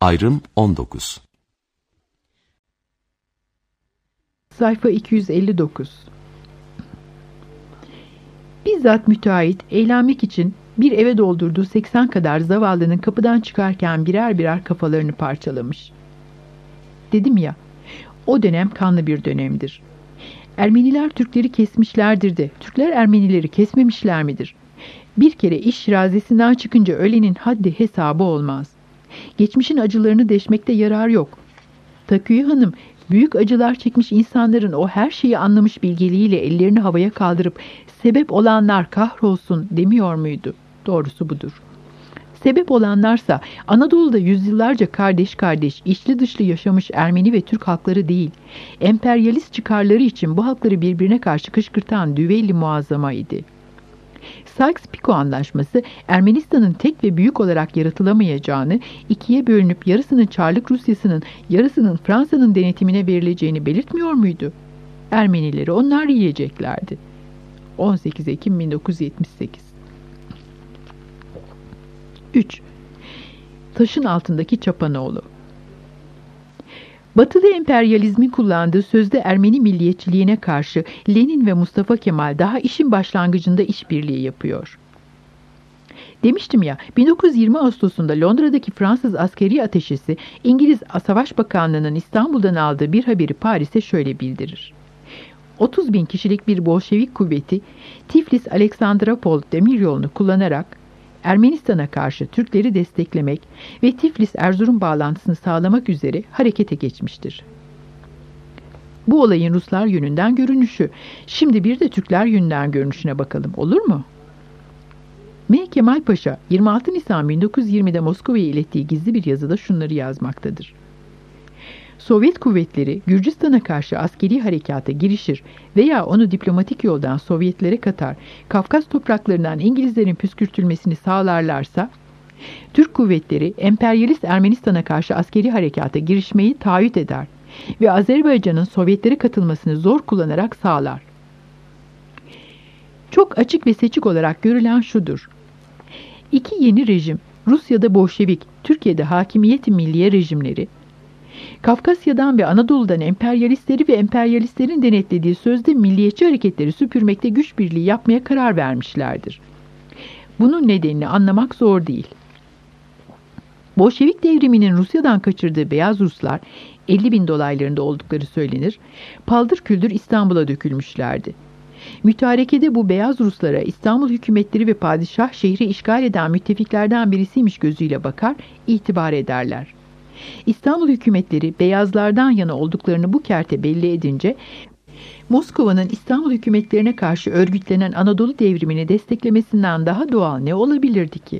Ayrım 19. Sayfa 259. Bizzat müteahhit eğlenmek için bir eve doldurduğu 80 kadar zavallının kapıdan çıkarken birer birer kafalarını parçalamış. Dedim ya, o dönem kanlı bir dönemdir. Ermeniler Türkleri kesmişlerdir de Türkler Ermenileri kesmemişler midir? Bir kere iş şirazesinden çıkınca ölenin haddi hesabı olmaz. Geçmişin acılarını deşmekte yarar yok. Takviye Hanım, büyük acılar çekmiş insanların o her şeyi anlamış bilgeliğiyle ellerini havaya kaldırıp sebep olanlar kahrolsun demiyor muydu? Doğrusu budur. Sebep olanlarsa Anadolu'da yüzyıllarca kardeş kardeş, içli dışlı yaşamış Ermeni ve Türk halkları değil, emperyalist çıkarları için bu halkları birbirine karşı kışkırtan Düveyli Muazzama idi. Sykes-Picot Anlaşması, Ermenistan'ın tek ve büyük olarak yaratılamayacağını, ikiye bölünüp yarısının Çarlık Rusyası'nın, yarısının Fransa'nın denetimine verileceğini belirtmiyor muydu? Ermenileri onlar yiyeceklerdi. 18 Ekim 1978. 3. Taşın altındaki Çapanoğlu. Batılı emperyalizmin kullandığı sözde Ermeni milliyetçiliğine karşı Lenin ve Mustafa Kemal daha işin başlangıcında işbirliği yapıyor. Demiştim ya, 1920 Ağustos'unda Londra'daki Fransız askeri ateşesi İngiliz Savaş Bakanlığı'nın İstanbul'dan aldığı bir haberi Paris'e şöyle bildirir. 30.000 kişilik bir Bolşevik kuvveti Tiflis-Aleksandropol demiryolunu kullanarak Ermenistan'a karşı Türkleri desteklemek ve Tiflis-Erzurum bağlantısını sağlamak üzere harekete geçmiştir. Bu olayın Ruslar yönünden görünüşü. Şimdi bir de Türkler yönünden görünüşüne bakalım, olur mu? M. Kemal Paşa 26 Nisan 1920'de Moskova'ya ilettiği gizli bir yazıda şunları yazmaktadır. Sovyet kuvvetleri Gürcistan'a karşı askeri harekata girişir veya onu diplomatik yoldan Sovyetlere katar, Kafkas topraklarından İngilizlerin püskürtülmesini sağlarlarsa, Türk kuvvetleri emperyalist Ermenistan'a karşı askeri harekata girişmeyi taahhüt eder ve Azerbaycan'ın Sovyetlere katılmasını zor kullanarak sağlar. Çok açık ve seçik olarak görülen şudur. İki yeni rejim, Rusya'da Bolşevik, Türkiye'de Hakimiyet-i Milliye rejimleri, Kafkasya'dan ve Anadolu'dan emperyalistleri ve emperyalistlerin denetlediği sözde milliyetçi hareketleri süpürmekte güç birliği yapmaya karar vermişlerdir. Bunun nedenini anlamak zor değil. Bolşevik devriminin Rusya'dan kaçırdığı beyaz Ruslar 50.000 dolaylarında oldukları söylenir, paldır küldür İstanbul'a dökülmüşlerdi. Mütarekede bu beyaz Ruslara İstanbul hükümetleri ve padişah şehri işgal eden müttefiklerden birisiymiş gözüyle bakar, itibar ederler. İstanbul hükümetleri beyazlardan yana olduklarını bu kerte belli edince, Moskova'nın İstanbul hükümetlerine karşı örgütlenen Anadolu devrimini desteklemesinden daha doğal ne olabilirdi ki?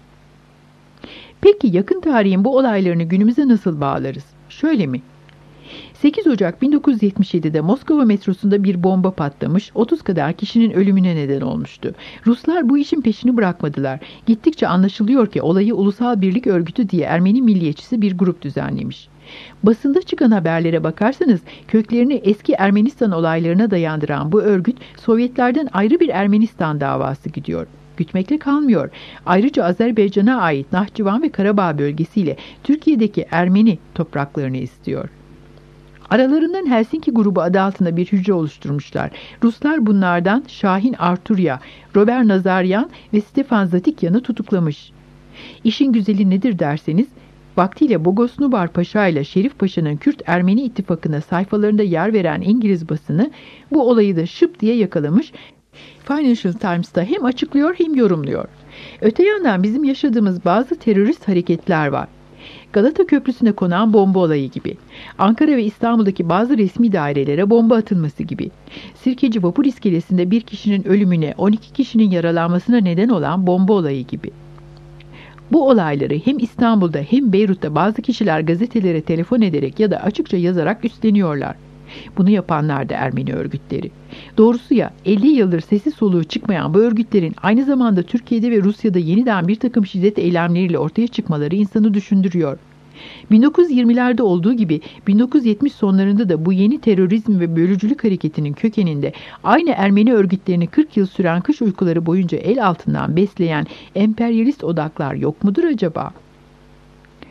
Peki yakın tarihin bu olaylarını günümüze nasıl bağlarız? Şöyle mi? 8 Ocak 1977'de Moskova metrosunda bir bomba patlamış, 30 kadar kişinin ölümüne neden olmuştu. Ruslar bu işin peşini bırakmadılar. Gittikçe anlaşılıyor ki olayı Ulusal Birlik Örgütü diye Ermeni milliyetçisi bir grup düzenlemiş. Basında çıkan haberlere bakarsanız köklerini eski Ermenistan olaylarına dayandıran bu örgüt Sovyetlerden ayrı bir Ermenistan davası gidiyor. Gütmekle kalmıyor. Ayrıca Azerbaycan'a ait Nahçıvan ve Karabağ bölgesiyle Türkiye'deki Ermeni topraklarını istiyor. Aralarından Helsinki grubu adı altında bir hücre oluşturmuşlar. Ruslar bunlardan Şahin Arturya, Robert Nazaryan ve Stefan Zatikyan'ı tutuklamış. İşin güzeli nedir derseniz, vaktiyle Bogos Nubar Paşa ile Şerif Paşa'nın Kürt-Ermeni ittifakına sayfalarında yer veren İngiliz basını bu olayı da şıp diye yakalamış, Financial Times'ta hem açıklıyor hem yorumluyor. Öte yandan bizim yaşadığımız bazı terörist hareketler var. Galata Köprüsü'ne konan bomba olayı gibi, Ankara ve İstanbul'daki bazı resmi dairelere bomba atılması gibi, Sirkeci Vapur İskelesi'nde bir kişinin ölümüne, 12 kişinin yaralanmasına neden olan bomba olayı gibi. Bu olayları hem İstanbul'da hem Beyrut'ta bazı kişiler gazetelere telefon ederek ya da açıkça yazarak üstleniyorlar. Bunu yapanlar da Ermeni örgütleri. Doğrusu ya 50 yıldır sesi soluğu çıkmayan bu örgütlerin aynı zamanda Türkiye'de ve Rusya'da yeniden bir takım şiddet eylemleriyle ortaya çıkmaları insanı düşündürüyor. 1920'lerde olduğu gibi 1970 sonlarında da bu yeni terörizm ve bölücülük hareketinin kökeninde aynı Ermeni örgütlerini 40 yıl süren kış uykuları boyunca el altından besleyen emperyalist odaklar yok mudur acaba?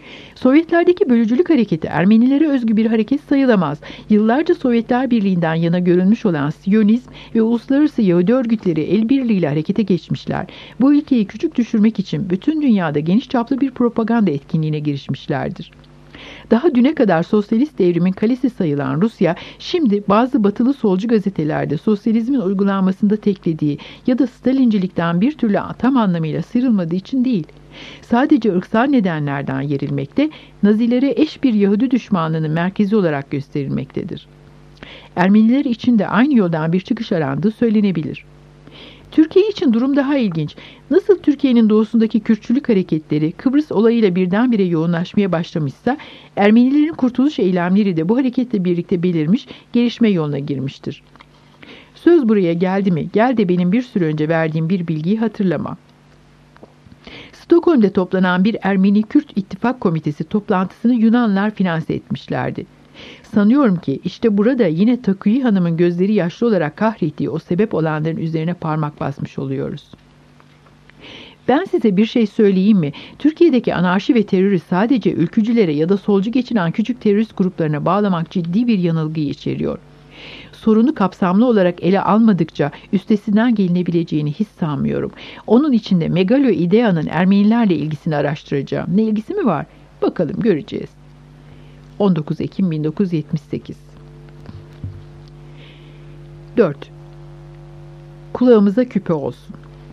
Sovyetlerdeki bölücülük hareketi Ermenilere özgü bir hareket sayılamaz. Yıllarca Sovyetler Birliği'nden yana görülmüş olan Siyonizm ve uluslararası Yahudi örgütleri el birliğiyle harekete geçmişler. Bu ülkeyi küçük düşürmek için bütün dünyada geniş çaplı bir propaganda etkinliğine girişmişlerdir. Daha düne kadar sosyalist devrimin kalesi sayılan Rusya, şimdi bazı batılı solcu gazetelerde sosyalizmin uygulanmasında teklediği ya da Stalincilikten bir türlü tam anlamıyla sıyrılmadığı için değil, sadece ırksal nedenlerden yerilmekte, Nazilere eş bir Yahudi düşmanlığının merkezi olarak gösterilmektedir. Ermeniler için de aynı yoldan bir çıkış arandığı söylenebilir. Türkiye için durum daha ilginç. Nasıl Türkiye'nin doğusundaki Kürtçülük hareketleri Kıbrıs olayıyla birdenbire yoğunlaşmaya başlamışsa, Ermenilerin kurtuluş eylemleri de bu hareketle birlikte belirmiş, gelişme yoluna girmiştir. Söz buraya geldi mi, gel de benim bir süre önce verdiğim bir bilgiyi hatırlama. Stockholm'de toplanan bir Ermeni-Kürt İttifak Komitesi toplantısını Yunanlar finanse etmişlerdi. Sanıyorum ki işte burada yine Takuyi Hanım'ın gözleri yaşlı olarak kahrettiği o sebep olanların üzerine parmak basmış oluyoruz. Ben size bir şey söyleyeyim mi? Türkiye'deki anarşi ve terörü sadece ülkücülere ya da solcu geçinen küçük terörist gruplarına bağlamak ciddi bir yanılgıyı içeriyor. Sorunu kapsamlı olarak ele almadıkça üstesinden gelinebileceğini hiç sanmıyorum. Onun için de Megalo İdea'nın Ermenilerle ilgisini araştıracağım. Ne ilgisi mi var? Bakalım, göreceğiz. 19 Ekim 1978. 4. Kulağımıza küpe olsun.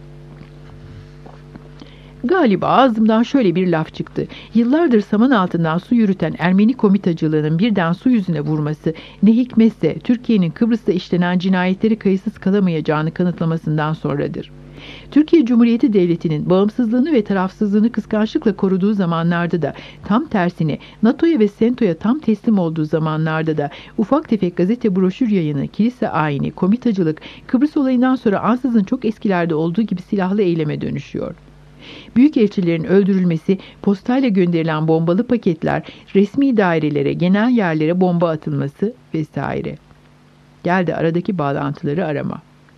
Galiba ağzımdan şöyle bir laf çıktı. Yıllardır saman altından su yürüten Ermeni komitacılığının birden su yüzüne vurması, ne hikmetse Türkiye'nin Kıbrıs'ta işlenen cinayetleri kayıtsız kalamayacağını kanıtlamasından sonradır. Türkiye Cumhuriyeti Devleti'nin bağımsızlığını ve tarafsızlığını kıskançlıkla koruduğu zamanlarda da, tam tersine NATO'ya ve SENTO'ya tam teslim olduğu zamanlarda da ufak tefek gazete broşür yayını, kilise ayini, komitacılık, Kıbrıs olayından sonra ansızın çok eskilerde olduğu gibi silahlı eyleme dönüşüyor. Büyükelçilerin öldürülmesi, postayla gönderilen bombalı paketler, resmi dairelere, genel yerlere bomba atılması vesaire. Geldi aradaki bağlantıları arama.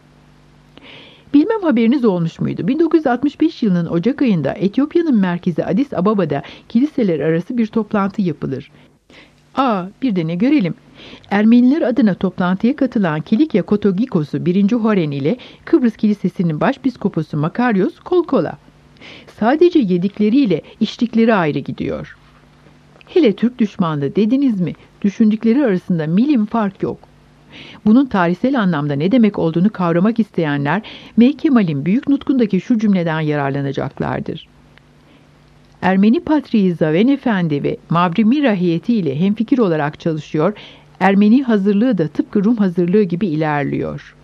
Bilmem haberiniz olmuş muydu? 1965 yılının Ocak ayında Etiyopya'nın merkezi Addis Ababa'da kiliseler arası bir toplantı yapılır. Bir de ne görelim. Ermeniler adına toplantıya katılan Kilikya Kotogikos'u 1. Horen ile Kıbrıs Kilisesi'nin başpiskoposu Makarios kol kola. Sadece yedikleriyle içtikleri ayrı gidiyor. Hele Türk düşmanlığı dediniz mi, düşündükleri arasında milim fark yok. Bunun tarihsel anlamda ne demek olduğunu kavramak isteyenler, M. Kemal'in büyük nutkundaki şu cümleden yararlanacaklardır. Ermeni Patriği Zaven Efendi ve Mavri Mira heyeti ile hemfikir olarak çalışıyor, Ermeni hazırlığı da tıpkı Rum hazırlığı gibi ilerliyor.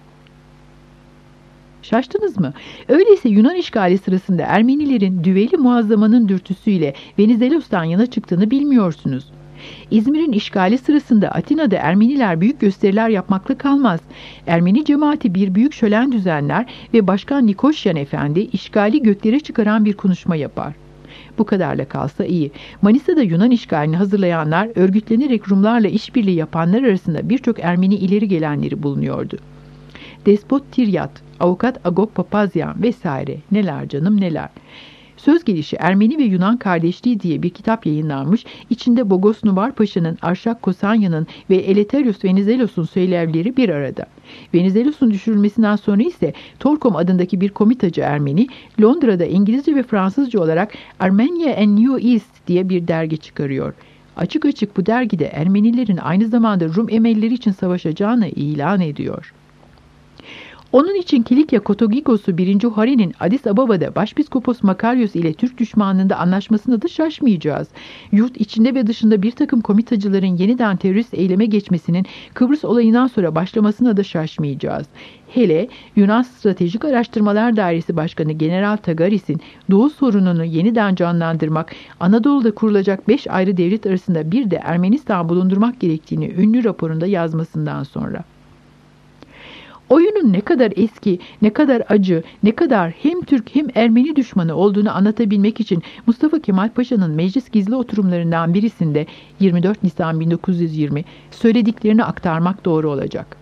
Şaştınız mı? Öyleyse Yunan işgali sırasında Ermenilerin Düveli Muazzama'nın dürtüsüyle Venizelos'tan yana çıktığını bilmiyorsunuz. İzmir'in işgali sırasında Atina'da Ermeniler büyük gösteriler yapmakla kalmaz. Ermeni cemaati bir büyük şölen düzenler ve Başkan Nikoşyan Efendi işgali göklere çıkaran bir konuşma yapar. Bu kadarla kalsa iyi. Manisa'da Yunan işgalini hazırlayanlar, örgütlenerek Rumlarla işbirliği yapanlar arasında birçok Ermeni ileri gelenleri bulunuyordu. Despot Tiryat, Avukat Agop Papazyan vesaire, neler canım neler. Söz gelişi Ermeni ve Yunan Kardeşliği diye bir kitap yayınlanmış, içinde Bogos Nubar Paşa'nın, Arşak Kosanya'nın ve Eleftherios Venizelos'un söylevleri bir arada. Venizelos'un düşürülmesinden sonra ise Torkom adındaki bir komitacı Ermeni, Londra'da İngilizce ve Fransızca olarak Armenia and New East diye bir dergi çıkarıyor. Açık açık bu dergide Ermenilerin aynı zamanda Rum emelleri için savaşacağını ilan ediyor. Onun için Kilikya Kotogikos'u 1. Horen'in Addis Ababa'da Başpiskopos Makarios ile Türk düşmanlığında anlaşmasına da şaşmayacağız. Yurt içinde ve dışında bir takım komitacıların yeniden terörist eyleme geçmesinin Kıbrıs olayından sonra başlamasına da şaşmayacağız. Hele Yunan Stratejik Araştırmalar Dairesi Başkanı General Tagaris'in Doğu sorununu yeniden canlandırmak, Anadolu'da kurulacak 5 ayrı devlet arasında bir de Ermenistan bulundurmak gerektiğini ünlü raporunda yazmasından sonra. Oyunun ne kadar eski, ne kadar acı, ne kadar hem Türk hem Ermeni düşmanı olduğunu anlatabilmek için Mustafa Kemal Paşa'nın meclis gizli oturumlarından birisinde 24 Nisan 1920 söylediklerini aktarmak doğru olacak.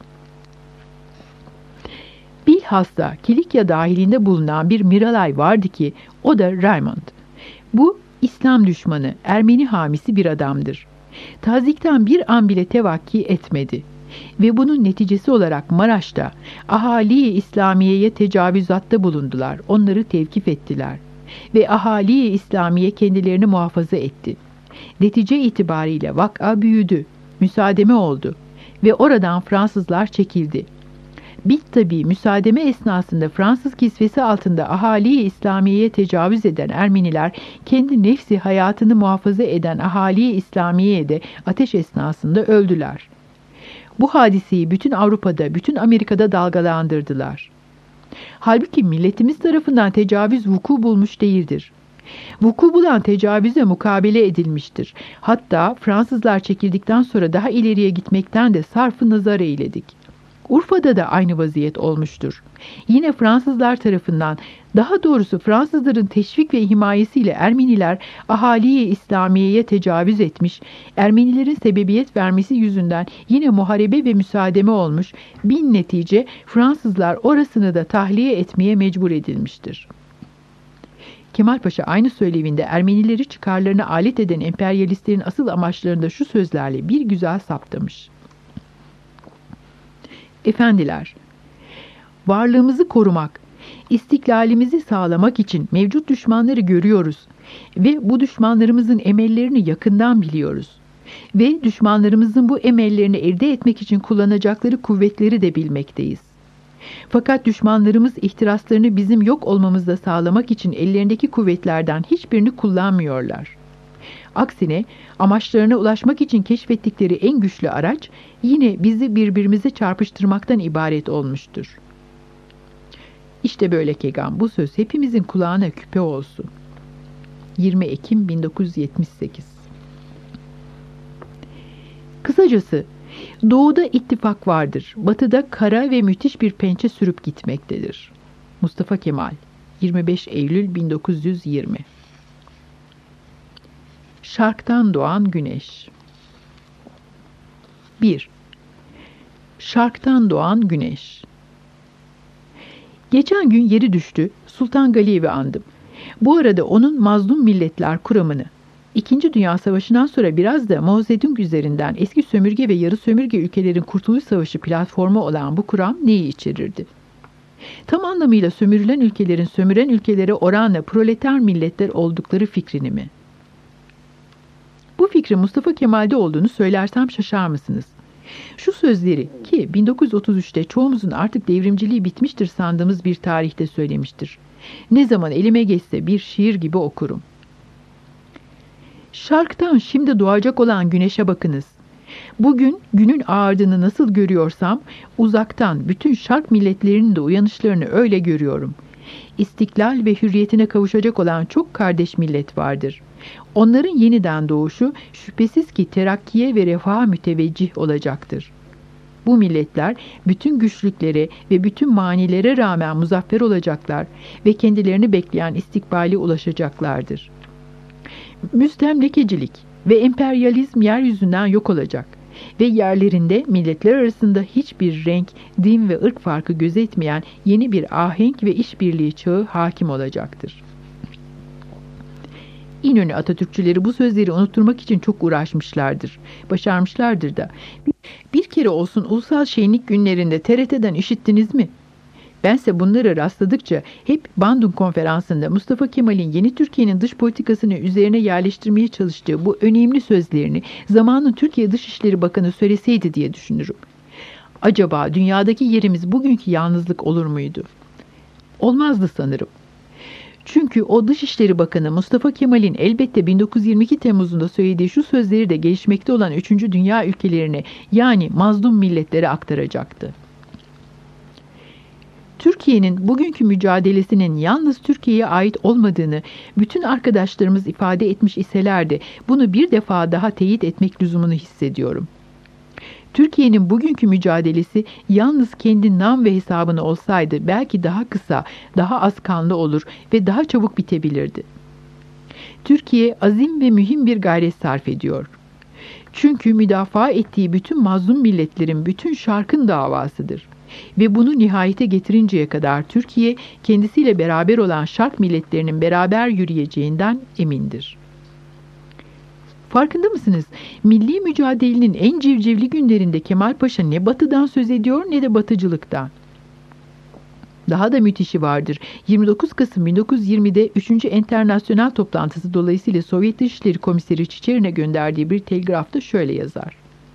Bilhassa Kilikya dahilinde bulunan bir Miralay vardı ki o da Raymond. Bu İslam düşmanı, Ermeni hamisi bir adamdır. Tazikten bir an bile tevakki etmedi. Ve bunun neticesi olarak Maraş'ta ahali-i İslamiye'ye tecavüzatta bulundular, onları tevkif ettiler. Ve ahali-i İslamiye kendilerini muhafaza etti. Netice itibariyle vaka büyüdü, müsaademe oldu ve oradan Fransızlar çekildi. Tabii müsaademe esnasında Fransız kisvesi altında ahali-i İslamiye'ye tecavüz eden Ermeniler, kendi nefsi hayatını muhafaza eden ahali-i İslamiye'ye de ateş esnasında öldüler. Bu hadiseyi bütün Avrupa'da, bütün Amerika'da dalgalandırdılar. Halbuki milletimiz tarafından tecavüz vuku bulmuş değildir. Vuku bulan tecavüze mukabele edilmiştir. Hatta Fransızlar çekildikten sonra daha ileriye gitmekten de sarf-ı nazar eyledik. Urfa'da da aynı vaziyet olmuştur. Yine Fransızlar tarafından, daha doğrusu Fransızların teşvik ve himayesiyle Ermeniler ahali-i İslamiye'ye tecavüz etmiş, Ermenilerin sebebiyet vermesi yüzünden yine muharebe ve müsaademe olmuş, bin netice Fransızlar orasını da tahliye etmeye mecbur edilmiştir. Kemal Paşa aynı söylevinde Ermenileri çıkarlarına alet eden emperyalistlerin asıl amaçlarını da şu sözlerle bir güzel saptamış. Efendiler, varlığımızı korumak, istiklalimizi sağlamak için mevcut düşmanları görüyoruz ve bu düşmanlarımızın emellerini yakından biliyoruz. Ve düşmanlarımızın bu emellerini elde etmek için kullanacakları kuvvetleri de bilmekteyiz. Fakat düşmanlarımız ihtiraslarını bizim yok olmamızda sağlamak için ellerindeki kuvvetlerden hiçbirini kullanmıyorlar. Aksine amaçlarına ulaşmak için keşfettikleri en güçlü araç yine bizi birbirimize çarpıştırmaktan ibaret olmuştur. İşte böyle Kegan, bu söz hepimizin kulağına küpe olsun. 20 Ekim 1978. Kısacası Doğu'da ittifak vardır, Batı'da kara ve müthiş bir pençe sürüp gitmektedir. Mustafa Kemal, 25 Eylül 1920. Şarktan doğan güneş. 1. Şarktan doğan güneş. Geçen gün yeri düştü, Sultan Galiyev'i andım. Bu arada onun mazlum milletler kuramını, İkinci Dünya Savaşı'ndan sonra biraz da Mao Zedong üzerinden eski sömürge ve yarı sömürge ülkelerin Kurtuluş Savaşı platformu olan bu kuram neyi içerirdi? Tam anlamıyla sömürülen ülkelerin sömüren ülkelere oranla proleter milletler oldukları fikrini mi? Bu fikrin Mustafa Kemal'de olduğunu söylersem şaşar mısınız? Şu sözleri ki 1933'te çoğumuzun artık devrimciliği bitmiştir sandığımız bir tarihte söylemiştir. Ne zaman elime geçse bir şiir gibi okurum. Şarktan şimdi doğacak olan güneşe bakınız. Bugün günün ağardığını nasıl görüyorsam, uzaktan bütün şark milletlerinin de uyanışlarını öyle görüyorum. İstiklal ve hürriyetine kavuşacak olan çok kardeş millet vardır. Onların yeniden doğuşu şüphesiz ki terakkiye ve refaha müteveccih olacaktır. Bu milletler bütün güçlüklere ve bütün manilere rağmen muzaffer olacaklar ve kendilerini bekleyen istikbale ulaşacaklardır. Müstemlekecilik ve emperyalizm yeryüzünden yok olacak ve yerlerinde milletler arasında hiçbir renk, din ve ırk farkı gözetmeyen yeni bir ahenk ve işbirliği çağı hakim olacaktır. İnönü Atatürkçüleri bu sözleri unutturmak için çok uğraşmışlardır. Başarmışlardır da. Bir kere olsun ulusal şenlik günlerinde TRT'den işittiniz mi? Bense bunları rastladıkça hep Bandung Konferansı'nda Mustafa Kemal'in yeni Türkiye'nin dış politikasını üzerine yerleştirmeye çalıştığı bu önemli sözlerini zamanın Türkiye Dışişleri Bakanı söyleseydi diye düşünürüm. Acaba dünyadaki yerimiz bugünkü yalnızlık olur muydu? Olmazdı sanırım. Çünkü o Dışişleri Bakanı Mustafa Kemal'in elbette 1922 Temmuz'unda söylediği şu sözleri de gelişmekte olan 3. Dünya ülkelerine, yani mazlum milletlere aktaracaktı. Türkiye'nin bugünkü mücadelesinin yalnız Türkiye'ye ait olmadığını bütün arkadaşlarımız ifade etmiş iseler de bunu bir defa daha teyit etmek lüzumunu hissediyorum. Türkiye'nin bugünkü mücadelesi yalnız kendi nam ve hesabına olsaydı belki daha kısa, daha az kanlı olur ve daha çabuk bitebilirdi. Türkiye azim ve mühim bir gayret sarf ediyor. Çünkü müdafaa ettiği bütün mazlum milletlerin bütün şarkın davasıdır. Ve bunu nihayete getirinceye kadar Türkiye kendisiyle beraber olan şark milletlerinin beraber yürüyeceğinden emindir. Farkında mısınız? Milli mücadelenin en civcivli günlerinde Kemal Paşa ne batıdan söz ediyor ne de batıcılıktan. Daha da müthişi vardır. 29 Kasım 1920'de 3. Enternasyonel toplantısı dolayısıyla Sovyet Dışişleri Komiseri Çiçerin'e gönderdiği bir telgrafta şöyle yazar.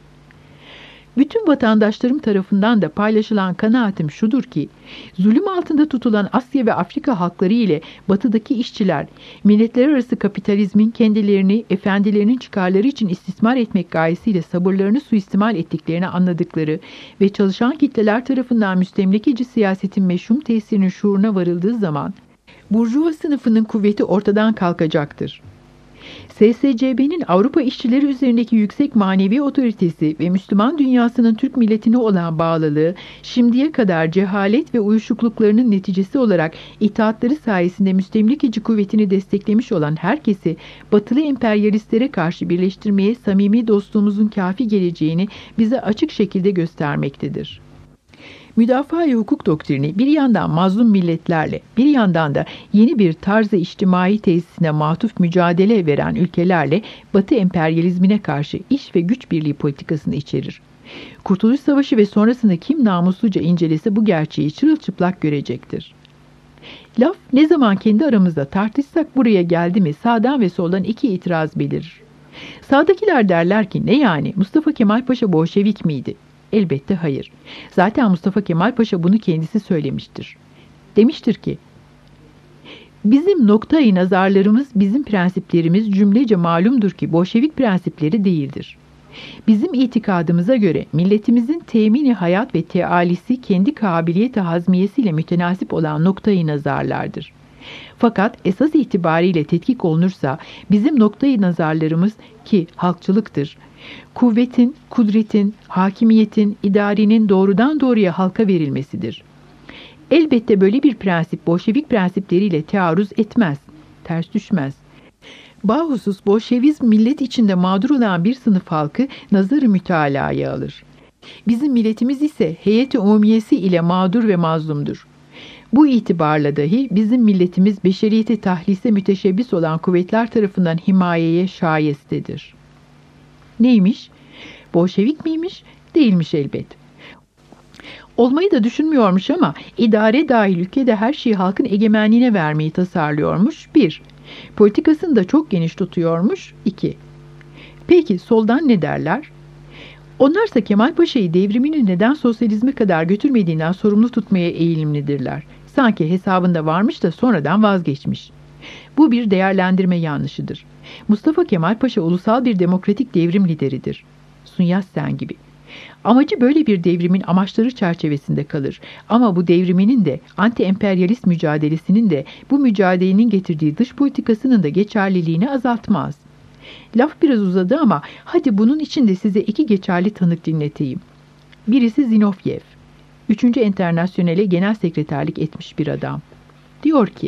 Bütün vatandaşlarım tarafından da paylaşılan kanaatim şudur ki, zulüm altında tutulan Asya ve Afrika halkları ile batıdaki işçiler, milletler arası kapitalizmin kendilerini efendilerinin çıkarları için istismar etmek gayesiyle sabırlarını suistimal ettiklerini anladıkları ve çalışan kitleler tarafından müstemlekeci siyasetin meşhum tesirinin şuuruna varıldığı zaman, burjuva sınıfının kuvveti ortadan kalkacaktır. SSCB'nin Avrupa işçileri üzerindeki yüksek manevi otoritesi ve Müslüman dünyasının Türk milletine olan bağlılığı, şimdiye kadar cehalet ve uyuşukluklarının neticesi olarak itaatları sayesinde müstemlekeci kuvvetini desteklemiş olan herkesi batılı emperyalistlere karşı birleştirmeye samimi dostluğumuzun kafi geleceğini bize açık şekilde göstermektedir. Müdafaa-i hukuk doktrini bir yandan mazlum milletlerle, bir yandan da yeni bir tarzı içtimai tesisine matuf mücadele veren ülkelerle Batı emperyalizmine karşı iş ve güç birliği politikasını içerir. Kurtuluş Savaşı ve sonrasını kim namusluca incelese bu gerçeği çırılçıplak görecektir. Laf ne zaman kendi aramızda tartışsak buraya geldi mi sağdan ve soldan iki itiraz belirir. Sağdakiler derler ki ne yani Mustafa Kemal Paşa Bolşevik miydi? Elbette hayır. Zaten Mustafa Kemal Paşa bunu kendisi söylemiştir. Demiştir ki, bizim noktayı nazarlarımız, bizim prensiplerimiz cümlece malumdur ki Bolşevik prensipleri değildir. Bizim itikadımıza göre milletimizin temini hayat ve tealisi kendi kabiliyeti hazmiyesiyle mütenasip olan noktayı nazarlardır. Fakat esas itibariyle tetkik olunursa bizim noktayı nazarlarımız ki halkçılıktır, kuvvetin, kudretin, hakimiyetin, idarenin doğrudan doğruya halka verilmesidir. Elbette böyle bir prensip Bolşevik prensipleriyle tearruz etmez, ters düşmez. Bahusus Bolşevizm millet içinde mağdur olan bir sınıf halkı nazarı mütalaya alır. Bizim milletimiz ise heyeti umumiyesi ile mağdur ve mazlumdur. Bu itibarla dahi bizim milletimiz beşeriyeti tahlise müteşebbis olan kuvvetler tarafından himayeye şayestedir. Neymiş? Bolşevik miymiş? Değilmiş elbet. Olmayı da düşünmüyormuş ama idare dahil ülkede her şeyi halkın egemenliğine vermeyi tasarlıyormuş. 1. Politikasını da çok geniş tutuyormuş. 2. Peki soldan ne derler? Onlarsa Kemal Paşa'yı devrimini neden sosyalizme kadar götürmediğinden sorumlu tutmaya eğilimlidirler. Sanki hesabında varmış da sonradan vazgeçmiş. Bu bir değerlendirme yanlışıdır. Mustafa Kemal Paşa ulusal bir demokratik devrim lideridir. Sun Yat-sen gibi. Amacı böyle bir devrimin amaçları çerçevesinde kalır. Ama bu devriminin de, anti-emperyalist mücadelesinin de, bu mücadelenin getirdiği dış politikasının da geçerliliğini azaltmaz. Laf biraz uzadı ama hadi bunun için de size iki geçerli tanık dinleteyim. Birisi Zinovyev. 3. Enternasyonel'e genel sekreterlik etmiş bir adam. Diyor ki,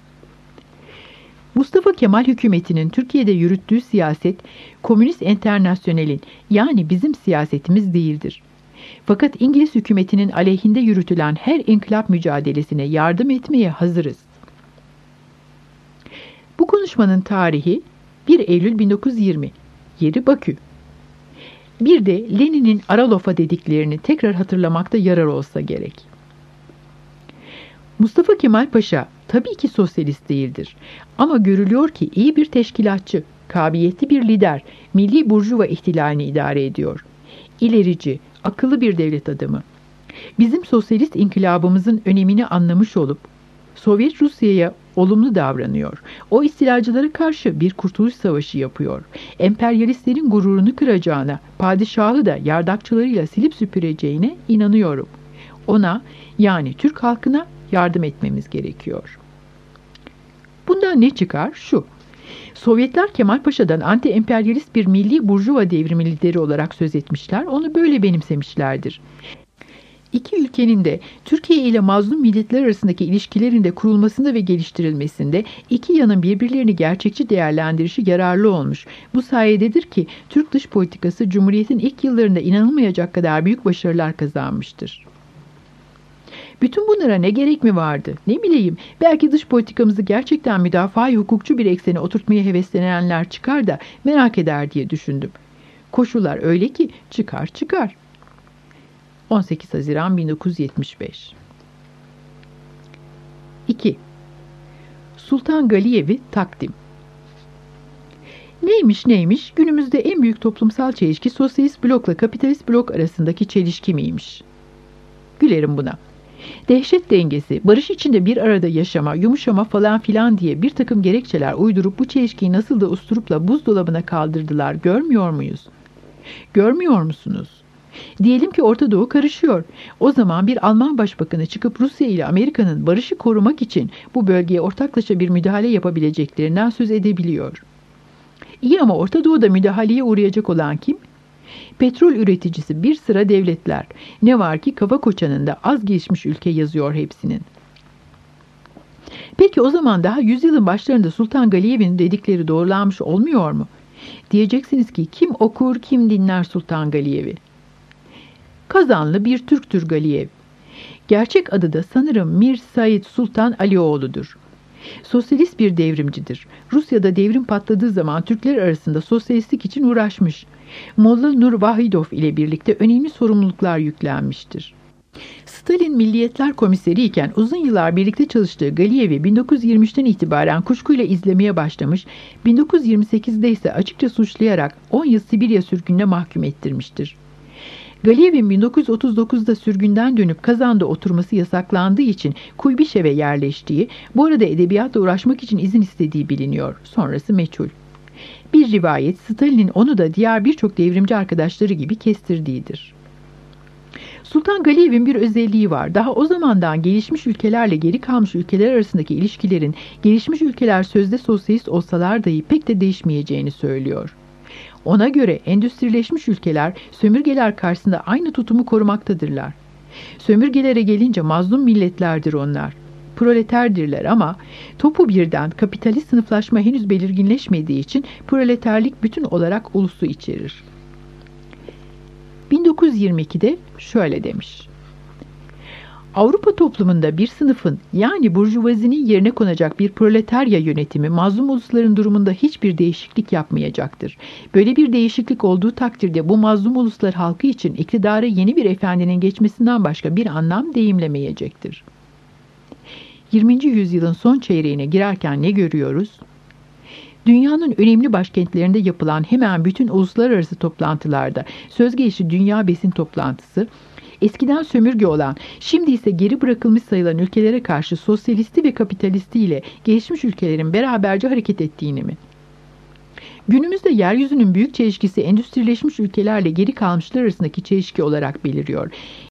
Mustafa Kemal hükümetinin Türkiye'de yürüttüğü siyaset, Komünist Enternasyonel'in yani bizim siyasetimiz değildir. Fakat İngiliz hükümetinin aleyhinde yürütülen her inkılap mücadelesine yardım etmeye hazırız. Bu konuşmanın tarihi 1 Eylül 1920, yeri Bakü. Bir de Lenin'in Aralof'a dediklerini tekrar hatırlamakta yarar olsa gerek. Mustafa Kemal Paşa tabii ki sosyalist değildir ama görülüyor ki iyi bir teşkilatçı, kabiliyetli bir lider, milli burjuva ihtilalini idare ediyor. İlerici, akıllı bir devlet adamı. Bizim sosyalist inkılabımızın önemini anlamış olup Sovyet Rusya'ya olumlu davranıyor. O istilacılara karşı bir kurtuluş savaşı yapıyor. Emperyalistlerin gururunu kıracağına, padişahı da yardakçılarıyla silip süpüreceğine inanıyorum. Ona yani Türk halkına yardım etmemiz gerekiyor. Bundan ne çıkar? Şu. Sovyetler Kemal Paşa'dan anti-emperyalist bir milli burjuva devrimi lideri olarak söz etmişler. Onu böyle benimsemişlerdir. İki ülkenin de Türkiye ile mazlum milletler arasındaki ilişkilerin de kurulmasında ve geliştirilmesinde iki yanın birbirlerini gerçekçi değerlendirişi yararlı olmuş. Bu sayededir ki Türk dış politikası Cumhuriyet'in ilk yıllarında inanılmayacak kadar büyük başarılar kazanmıştır. Bütün bunlara ne gerek mi vardı? Ne bileyim, belki dış politikamızı gerçekten müdafaa-i hukukçu bir eksene oturtmaya heveslenenler çıkar da merak eder diye düşündüm. Koşullar öyle ki çıkar. 18 Haziran 1975. 2. Sultan Galiyev'i takdim. Neymiş, günümüzde en büyük toplumsal çelişki sosyalist blokla kapitalist blok arasındaki çelişki miymiş? Gülerim buna. Dehşet dengesi, barış içinde bir arada yaşama, yumuşama falan filan diye bir takım gerekçeler uydurup bu çelişkiyi nasıl da usturupla buzdolabına kaldırdılar, görmüyor muyuz? Görmüyor musunuz? Diyelim ki Orta Doğu karışıyor. O zaman bir Alman başbakanı çıkıp Rusya ile Amerika'nın barışı korumak için bu bölgeye ortaklaşa bir müdahale yapabileceklerinden söz edebiliyor. İyi ama Orta Doğu'da müdahaleye uğrayacak olan kim? Petrol üreticisi bir sıra devletler. Ne var ki kafa koçanında az gelişmiş ülke yazıyor hepsinin. Peki o zaman daha yüzyılın başlarında Sultan Galiyev'in dedikleri doğrulanmış olmuyor mu? Diyeceksiniz ki kim okur, kim dinler Sultan Galiyev'i? Kazanlı bir Türktür Galiyev. Gerçek adı da sanırım Mir Said Sultan Alioğlu'dur. Sosyalist bir devrimcidir. Rusya'da devrim patladığı zaman Türkler arasında sosyalistlik için uğraşmış. Molla Nur Vahidov ile birlikte önemli sorumluluklar yüklenmiştir. Stalin Milliyetler Komiseri iken uzun yıllar birlikte çalıştığı Galiyev'i 1923'ten itibaren kuşkuyla izlemeye başlamış, 1928'de ise açıkça suçlayarak 10 yıl Sibirya sürgününe mahkum ettirmiştir. Galiyev'in 1939'da sürgünden dönüp Kazan'da oturması yasaklandığı için Kuybişev'e yerleştiği, bu arada edebiyatla uğraşmak için izin istediği biliniyor. Sonrası meçhul. Bir rivayet Stalin'in onu da diğer birçok devrimci arkadaşları gibi kestirdiğidir. Sultan Galiyev'in bir özelliği var. Daha o zamandan gelişmiş ülkelerle geri kalmış ülkeler arasındaki ilişkilerin gelişmiş ülkeler sözde sosyalist olsalar dahi pek de değişmeyeceğini söylüyor. Ona göre endüstrileşmiş ülkeler sömürgeler karşısında aynı tutumu korumaktadırlar. Sömürgelere gelince mazlum milletlerdir onlar. Proleterdirler ama topu birden kapitalist sınıflaşma henüz belirginleşmediği için proleterlik bütün olarak ulusu içerir. 1922'de şöyle demiş. Avrupa toplumunda bir sınıfın yani burjuvazinin yerine konacak bir proletarya yönetimi mazlum ulusların durumunda hiçbir değişiklik yapmayacaktır. Böyle bir değişiklik olduğu takdirde bu mazlum uluslar halkı için iktidara yeni bir efendinin geçmesinden başka bir anlam deyimlemeyecektir. 20. yüzyılın son çeyreğine girerken ne görüyoruz? Dünyanın önemli başkentlerinde yapılan hemen bütün uluslararası toplantılarda söz gelişi Dünya Besin Toplantısı, eskiden sömürge olan, şimdi ise geri bırakılmış sayılan ülkelere karşı sosyalisti ve kapitalisti ile gelişmiş ülkelerin beraberce hareket ettiğini mi? Günümüzde yeryüzünün büyük çelişkisi endüstrileşmiş ülkelerle geri kalmışlar arasındaki çelişki olarak beliriyor.